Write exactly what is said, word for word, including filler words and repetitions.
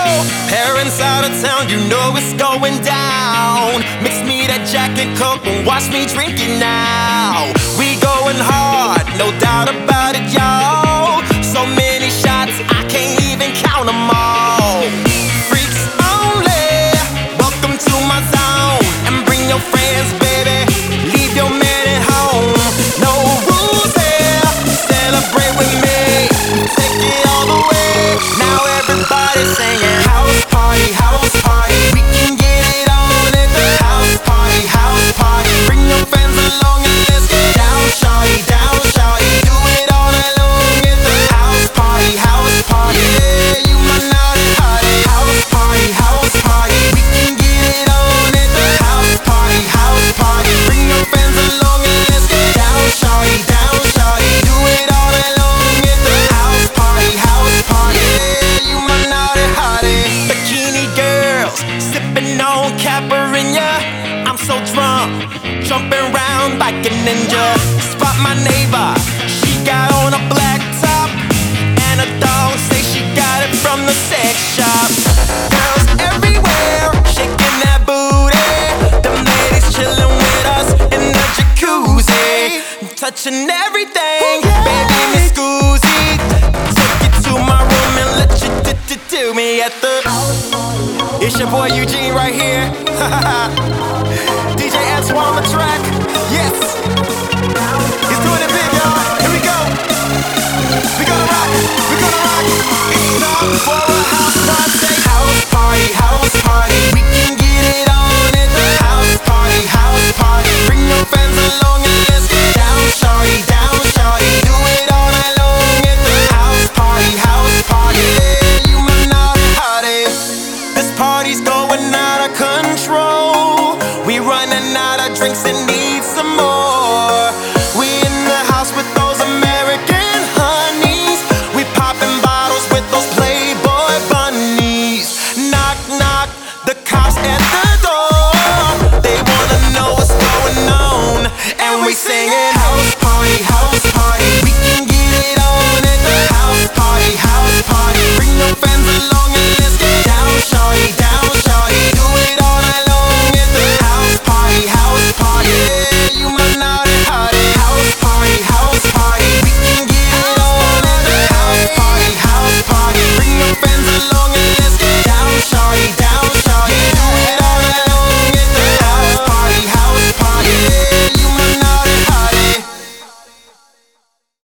Parents out of town, you know it's going down. Mix me that Jack and Coke and watch me drink it now. We going hard, no doubt about it, y'all. So many shots, I can't even count them all. Freaks only, welcome to my zone. And bring your friends, baby, leave your man at home. No rules here, celebrate with me. Take it all the way, now everybody's singing house party, house party. We can get it on at the house party, house party. Bring your friends along and let's get down, shawty, down, shawty. Do it all alone at the house party, house party. Yeah, you my naughty hottie. House party, house party. We can get it on at the house party, house party. Bring your friends along and let's get down, shawty, down, shawty. Do it all alone at the house party, house party. Yeah, you my naughty hottie. Bikini girls, sipping on Caipirinha. I'm so drunk, jumping round like a ninja. Spot my neighbor, she got on a black top, and a dog say she got it from the sex shop. Girls everywhere, shaking that booty. The ladies chilling with us in the jacuzzi, touching everything, baby, Miss Scoozy. Take you to my room and let you do me at the. It's your boy Eugene right here. D J Antoine on the track. Yes.